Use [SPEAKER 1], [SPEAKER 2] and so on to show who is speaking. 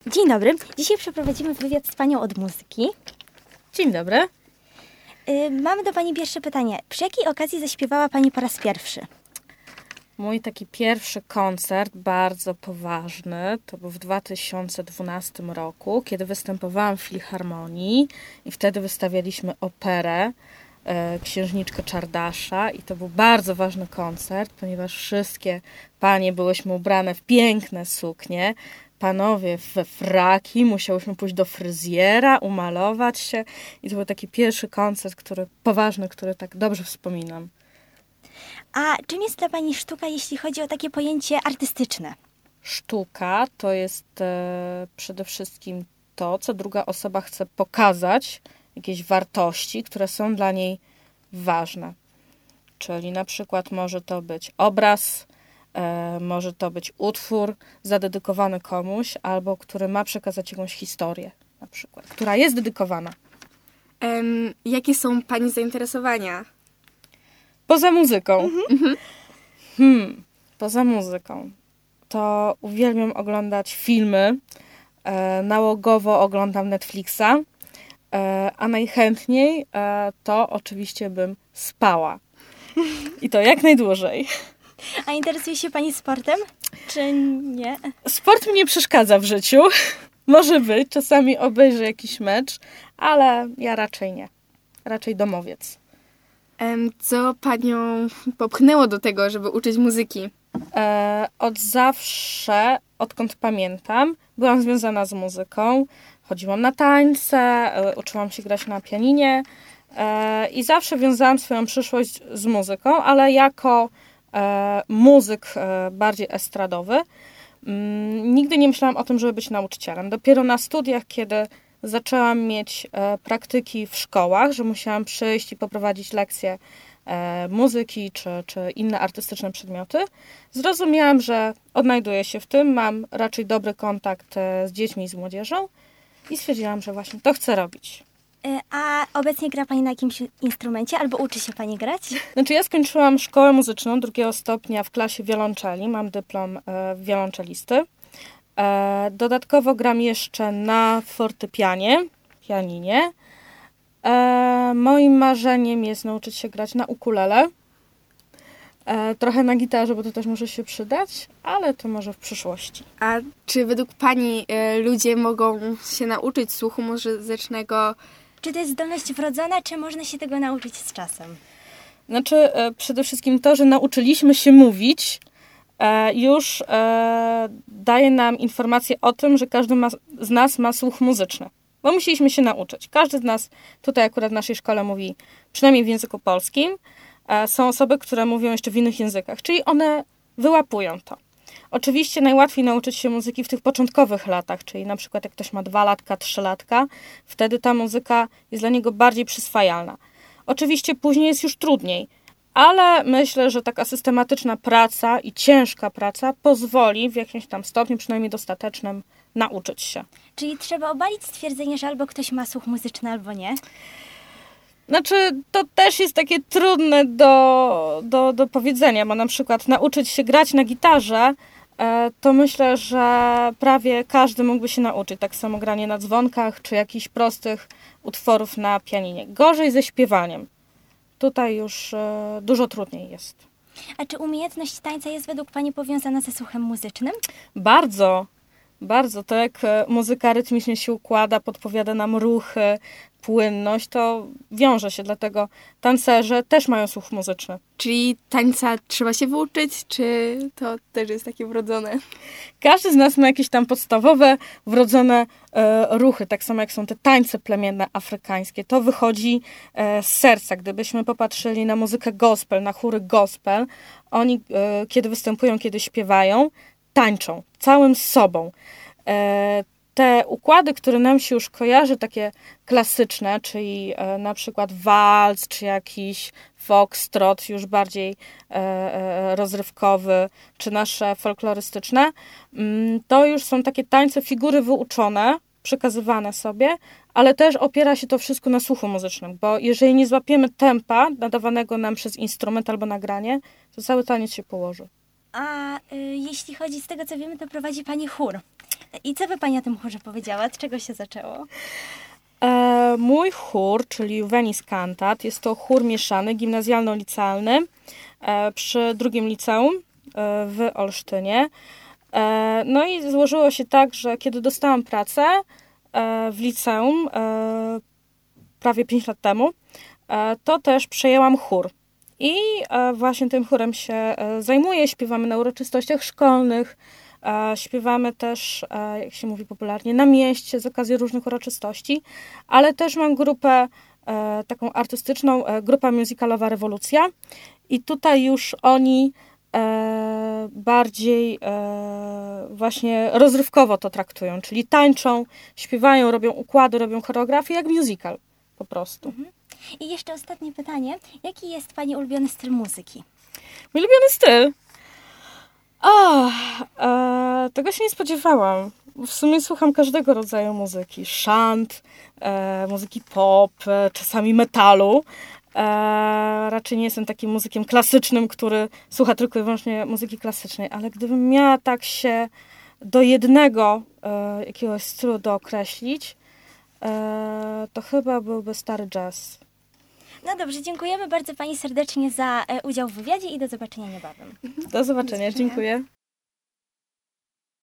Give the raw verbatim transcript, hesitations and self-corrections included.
[SPEAKER 1] Dzień dobry. Dzisiaj przeprowadzimy wywiad z Panią od muzyki.
[SPEAKER 2] Dzień dobry.
[SPEAKER 1] Yy, mamy do Pani pierwsze pytanie. Przy jakiej okazji zaśpiewała Pani po raz pierwszy?
[SPEAKER 2] Mój taki pierwszy koncert, bardzo poważny, to był w dwa tysiące dwunastym roku, kiedy występowałam w Filharmonii i wtedy wystawialiśmy operę e, Księżniczkę Czardasza i to był bardzo ważny koncert, ponieważ wszystkie panie byłyśmy ubrane w piękne suknie, panowie we fraki, musiałyśmy pójść do fryzjera, umalować się i to był taki pierwszy koncert, który poważny, który tak dobrze wspominam.
[SPEAKER 1] A czym jest dla Pani sztuka, jeśli chodzi o takie pojęcie artystyczne?
[SPEAKER 2] Sztuka to jest e, przede wszystkim to, co druga osoba chce pokazać, jakieś wartości, które są dla niej ważne. Czyli na przykład może to być obraz, e, może to być utwór zadedykowany komuś, albo który ma przekazać jakąś historię, na przykład, która jest dedykowana.
[SPEAKER 3] Um, jakie są Pani zainteresowania?
[SPEAKER 2] Poza muzyką. Mhm. Hmm, poza muzyką. To uwielbiam oglądać filmy. E, nałogowo oglądam Netflixa. E, a najchętniej e, to oczywiście bym spała. I to jak najdłużej.
[SPEAKER 1] A interesuje się Pani sportem, czy nie?
[SPEAKER 2] Sport mi nie przeszkadza w życiu. Może być. Czasami obejrzę jakiś mecz, ale ja raczej nie. Raczej domowiec.
[SPEAKER 3] Co Panią popchnęło do tego, żeby uczyć muzyki?
[SPEAKER 2] E, od zawsze, odkąd pamiętam, byłam związana z muzyką. Chodziłam na tańce, e, uczyłam się grać na pianinie e, i zawsze wiązałam swoją przyszłość z muzyką, ale jako e, muzyk e, bardziej estradowy. Mm, nigdy nie myślałam o tym, żeby być nauczycielem. Dopiero na studiach, kiedy zaczęłam mieć e, praktyki w szkołach, że musiałam przyjść i poprowadzić lekcje e, muzyki czy, czy inne artystyczne przedmioty. Zrozumiałam, że odnajduję się w tym, mam raczej dobry kontakt e, z dziećmi i z młodzieżą i stwierdziłam, że właśnie to chcę robić.
[SPEAKER 1] A obecnie gra Pani na jakimś instrumencie albo uczy się Pani grać?
[SPEAKER 2] Znaczy ja skończyłam szkołę muzyczną drugiego stopnia w klasie wiolonczeli, mam dyplom e, wiolonczelisty. E, dodatkowo gram jeszcze na fortepianie, pianinie. E, moim marzeniem jest nauczyć się grać na ukulele. E, trochę na gitarze, bo to też może się przydać, ale to może w przyszłości.
[SPEAKER 3] A czy według Pani e, ludzie mogą się nauczyć słuchu muzycznego?
[SPEAKER 1] Czy to jest zdolność wrodzona, czy można się tego nauczyć z czasem?
[SPEAKER 2] Znaczy e, przede wszystkim to, że nauczyliśmy się mówić, e, już e, daje nam informację o tym, że każdy ma, z nas ma słuch muzyczny. Bo musieliśmy się nauczyć. Każdy z nas tutaj akurat w naszej szkole mówi przynajmniej w języku polskim. E, są osoby, które mówią jeszcze w innych językach, czyli one wyłapują to. Oczywiście najłatwiej nauczyć się muzyki w tych początkowych latach, czyli na przykład jak ktoś ma dwa latka, trzy latka, wtedy ta muzyka jest dla niego bardziej przyswajalna. Oczywiście później jest już trudniej, ale myślę, że taka systematyczna praca i ciężka praca pozwoli w jakimś tam stopniu, przynajmniej dostatecznym, nauczyć się.
[SPEAKER 1] Czyli trzeba obalić stwierdzenie, że albo ktoś ma słuch muzyczny, albo nie?
[SPEAKER 2] Znaczy, to też jest takie trudne do, do, do powiedzenia, bo na przykład nauczyć się grać na gitarze, to myślę, że prawie każdy mógłby się nauczyć. Tak samo granie na dzwonkach, czy jakichś prostych utworów na pianinie. Gorzej ze śpiewaniem. Tutaj już dużo trudniej jest.
[SPEAKER 1] A czy umiejętność tańca jest według Pani powiązana ze słuchem muzycznym?
[SPEAKER 2] Bardzo, bardzo. To jak muzyka rytmicznie się układa, podpowiada nam ruchy, płynność, to wiąże się, dlatego tancerze też mają słuch muzyczny.
[SPEAKER 3] Czyli tańca trzeba się wyuczyć, czy to też jest takie wrodzone?
[SPEAKER 2] Każdy z nas ma jakieś tam podstawowe, wrodzone e, ruchy, tak samo jak są te tańce plemienne afrykańskie. To wychodzi e, z serca. Gdybyśmy popatrzyli na muzykę gospel, na chóry gospel, oni e, kiedy występują, kiedy śpiewają, tańczą całym sobą. E, Te układy, które nam się już kojarzy, takie klasyczne, czyli e, na przykład walc, czy jakiś foxtrot, już bardziej e, e, rozrywkowy, czy nasze folklorystyczne, mm, to już są takie tańce, figury wyuczone, przekazywane sobie, ale też opiera się to wszystko na słuchu muzycznym, bo jeżeli nie złapiemy tempa nadawanego nam przez instrument albo nagranie, to cały taniec się położy.
[SPEAKER 1] A y, jeśli chodzi, z tego co wiemy, to prowadzi pani chór. I co by pani o tym chórze powiedziała? Od czego się zaczęło?
[SPEAKER 2] E, mój chór, czyli Venice Cantat, jest to chór mieszany, gimnazjalno-licealny e, przy drugim liceum e, w Olsztynie. E, no i złożyło się tak, że kiedy dostałam pracę e, w liceum e, prawie pięć lat temu, e, to też przejęłam chór. I e, właśnie tym chórem się e, zajmuję. Śpiewamy na uroczystościach szkolnych, e, śpiewamy też, e, jak się mówi popularnie, na mieście z okazji różnych uroczystości, ale też mam grupę e, taką artystyczną, e, grupa musicalowa Rewolucja i tutaj już oni e, bardziej e, właśnie rozrywkowo to traktują, czyli tańczą, śpiewają, robią układy, robią choreografię jak musical po prostu.
[SPEAKER 1] Mhm. I jeszcze ostatnie pytanie. Jaki jest pani ulubiony styl muzyki?
[SPEAKER 2] Mój ulubiony styl? O, e, tego się nie spodziewałam. W sumie słucham każdego rodzaju muzyki. Szant, e, muzyki pop, e, czasami metalu. E, raczej nie jestem takim muzykiem klasycznym, który słucha tylko i wyłącznie muzyki klasycznej, ale gdybym miała tak się do jednego e, jakiegoś stylu dookreślić, e, to chyba byłby stary jazz.
[SPEAKER 1] No dobrze, dziękujemy bardzo pani serdecznie za e, udział w wywiadzie i do zobaczenia niebawem.
[SPEAKER 2] Do zobaczenia, dziękuję.